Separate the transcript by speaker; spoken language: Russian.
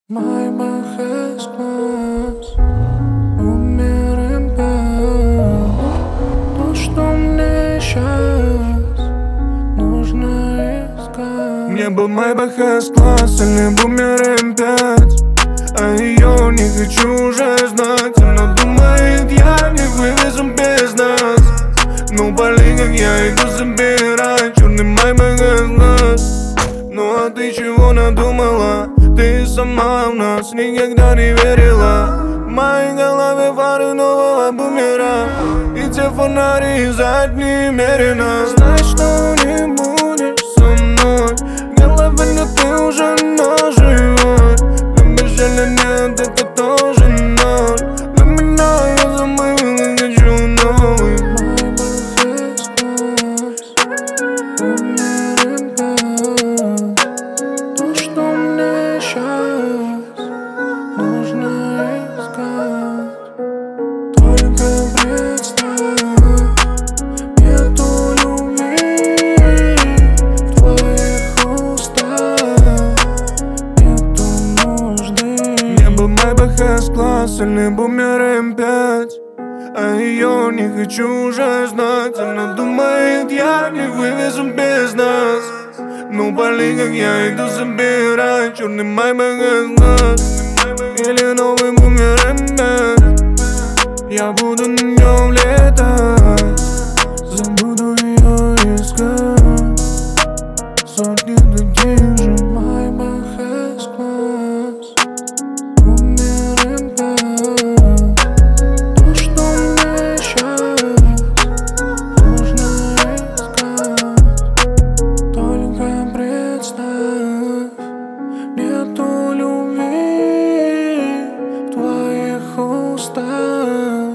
Speaker 1: My back has class, умерен пять. То, что мне сейчас нужно искать.
Speaker 2: Мне был Майбах S-класс или Бумер М5, а ее не хочу уже знать. Она думает, я не вывезу без нас. Ну пали, как я иду забирать черный Майбах S-класс. Ну а ты чего надумала? Ты сама в нас никогда не верила. В моей голове фары нового бумера, и те фонари задние мерено. Знай, что не будешь со мной, в голове нет, ты уже наживой. Любишь или нет, это тоже ноль. Для меня я забыл и хочу новый.
Speaker 1: Нужно искать. Только представь, нету любви в твоих устах, нету нужды.
Speaker 2: Мне был Майбах S-класс или Бумер М5, а ее не хочу уже знать. Она думает, я не вывезу без нас. Ну пали, как я иду забирать черный Майбах S-класс или новый Бумер М5. Я буду на нем летать, забуду ее искать. Сотни таких же.
Speaker 1: Майбах S-класс, умерен пять. То, что мне сейчас нужно искать. Только представь, нету любви в твоих устах.